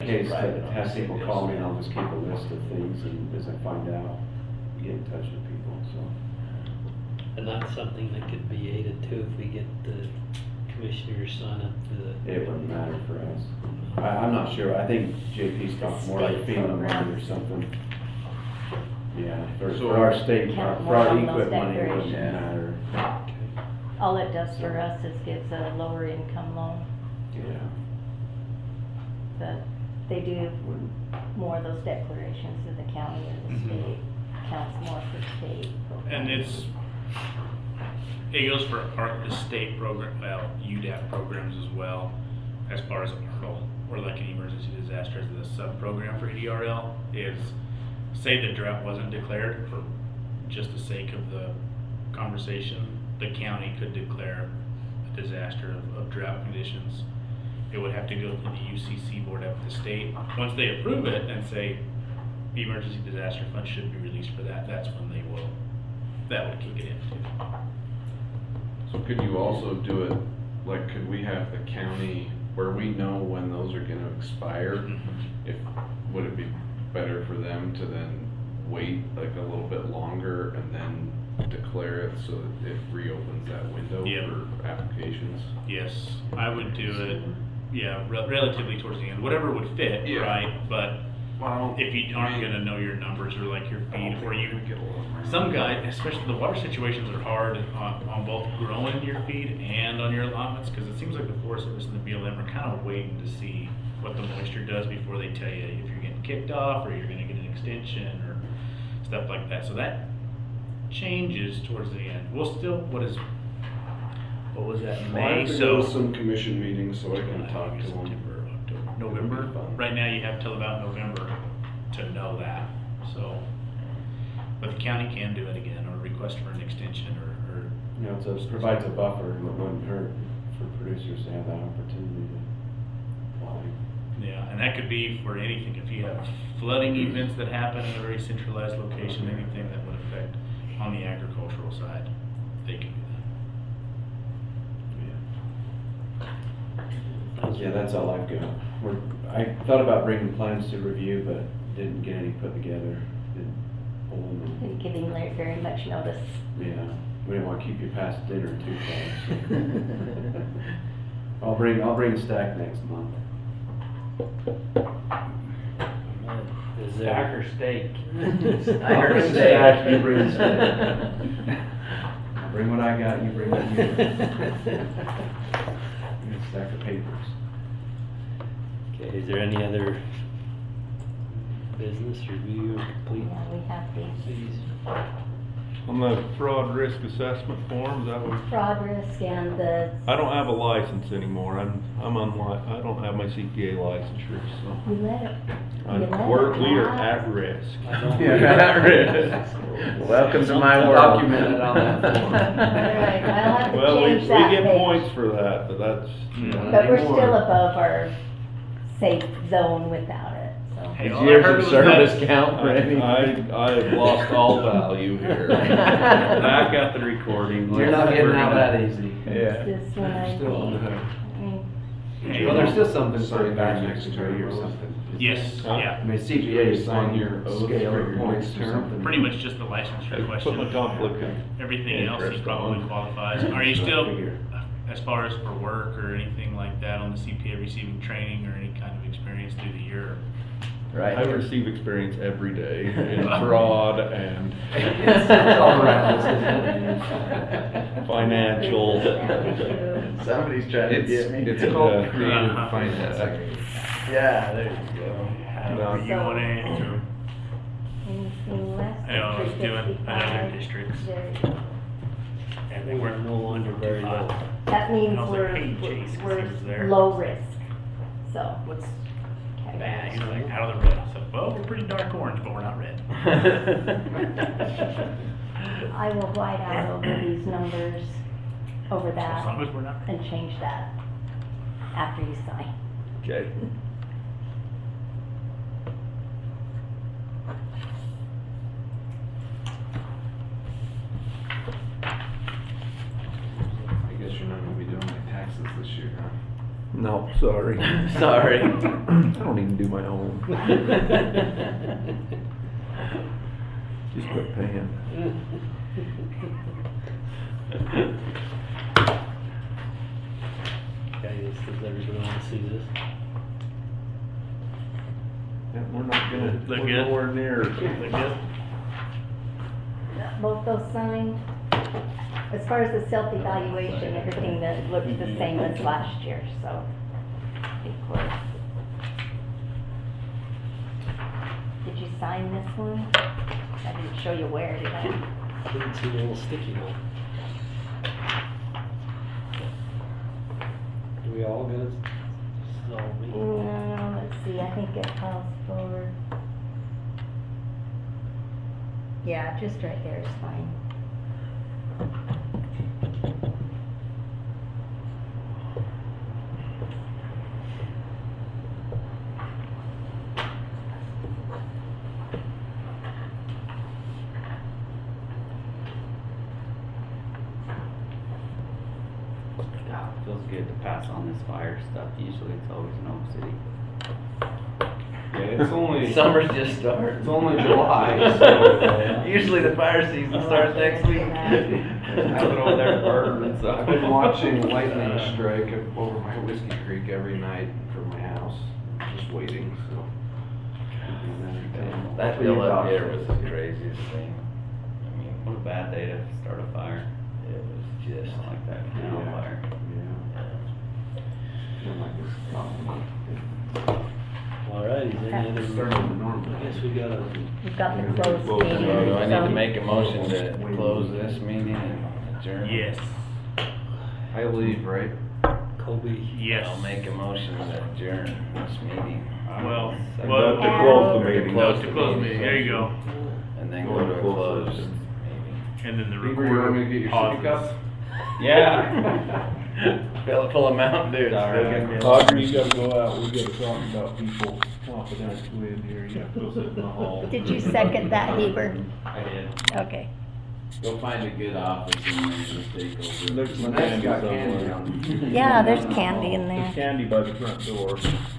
case private to have on people CBS. call me, and I'll just keep a list of things, and as I find out, get in touch with people, so. And that's something that could be aided too if we get the commissioners sign up to the. It wouldn't matter for us. I'm not sure, I think JP's talking more like State FEMA money or programs. something. Yeah, for So- our state, Count for more our on those equip money, it wouldn't declarations. matter. All it does for us is gives a lower income loan, Yeah. but they do more of those declarations in the county or the state, counts more for state programs. And it goes for the state program, well, UDAP programs as well, as far as ARL, or like an emergency disaster, the sub-program for ERL is, say the drought wasn't declared, for just the sake of the conversation, the county could declare a disaster of drought conditions. It would have to go through the UCC board up at the state. Once they approve it and say the emergency disaster fund should be released for that, that's when that would kick it in too. So could you also do it, like, could we have the county, where we know when those are gonna expire? Would it be better for them to then wait like a little bit longer and then declare it so that it reopens that window Yeah. for applications? Yes, I would do it, yeah, relatively towards the end, whatever would fit, Yeah. right? But Well, if you aren't gonna know your numbers or like your feed, or you, get a lot. some guys, especially the water situations are hard on both growing your feed and on your allotments, because it seems like the Forest Service and the BLM are kind of waiting to see what the moisture does before they tell you if you're getting kicked off or you're gonna get an extension or stuff like that. So that changes towards the end. We'll still, what was that, I May? have to go to some commission meetings so I can talk to them. September, October, November. It'll be fun. Right now you have till about November to know that, so. But the county can do it again or request for an extension or You know, so it provides a buffer, and it wouldn't hurt for producers to have that opportunity to apply. yeah, and that could be for anything. If you have flooding events that happen in a very centralized location, anything that would affect on the agricultural side, they can do Yeah, that's all I've got. I thought about bringing plans to review, but didn't get any put together. Didn't pull them. And giving Larry very much notice. Yeah, we didn't want to keep you past dinner too far. So. I'll bring a stack next month. Is Stack there, or steak? I'll bring a stack, you bring a stack. I'll bring what I got, you bring what you got. A stack of papers. okay, is there any other business review or complete? Yeah, we have these On the fraud risk assessment form, is that what? fraud risk and the. I don't have a license anymore. I don't have my CPA licensure, so. You let it. We are at risk. Welcome to my world. Documented on that form. Alright, I'll have to Well, we change that get page. points for that, but that's. But we're still above our safe zone without it, so. Hey, Does all I years heard of was service that- count for anything? I have lost all value here. Back at the recording. You're not getting out that easy. Yeah. This one I Still on the think. hook. I mean, Hey, Well, there's still something for Sign you back your next next to or term. something. Yes, Huh? I yeah, mean, CPA Sign on your your oath scale for or your points next or term. something. pretty much just the licensure question. Put my conflict in. Everything else is interest probably on. qualifies. Are you still, Figure. as far as for work or anything like that on the CPA, receiving training or any kind of experience through the year? Right. I receive experience every day in fraud and It's all around us, isn't it? financial. Somebody's trying to get me. It's called Yeah. creative Uh-huh. financing. Yeah, there you go. However you want to answer. anything less I know, I was than doing another 355, districts. there- And We they were were no longer very low. That means I was like, we're, hey, Chase, 'cause he was there. we're low risk, so. What's okay. bad? He's like, out of the red. I said, well, we're pretty dark orange, but we're not red. I will white out over these numbers, over As long that, as we're not red. and change that after you sign. Okay. I guess you're not gonna be doing my taxes this year, huh? No, sorry. Sorry. I don't even do my own. Just quit paying. Okay, does everybody want to see this? Yeah, we're not gonna, Look we're good? nowhere near. Like this? Both those signed. As far as the self-evaluation, everything that looked the same as last year, so. I think we're- Did you sign this one? I didn't show you where, did I? Didn't see the little sticky note. Do we all get it? This is all me. No, let's see, I think it calls for. Yeah, just right there is fine. God, it feels good to pass on this fire stuff. Usually it's always in Oak City. Yeah, it's only, Summer's just started. it's only July, so. Usually the fire season starts next week. I have it over there to burn, so. I've been watching lightning strike over my Whiskey Creek every night from my house, just waiting, so. Could be another time. That hill up here was the craziest thing. I mean, What a bad day to start a fire. it was just Just like that canal Yeah. fire. Yeah. Feel like it's not- All right, is there any Starting other? to normal. I guess we gotta, We've got the closed Close. meeting. So do I need to so- make a motion to close this meeting and adjourn? Yes. I leave, right? Kobe. Yes. I'll make a motion to adjourn this meeting. Well, And well, to close the Or to meeting. no, to close the meeting, there you go. And then go to a closed meeting. And then the Beaver, you want me to recorder get your pauses. sippy cup? Yeah. Fill it full of Mountain Dew. Audrey, you gotta go out, we gotta talk about people confidentially in here, you have to go sit in the hall. Did you second that, Heber? I did. Okay. Go find a good office and then just take over. There's some Nice candy got somewhere. candy on. Yeah, there's candy in there. There's candy by the front door.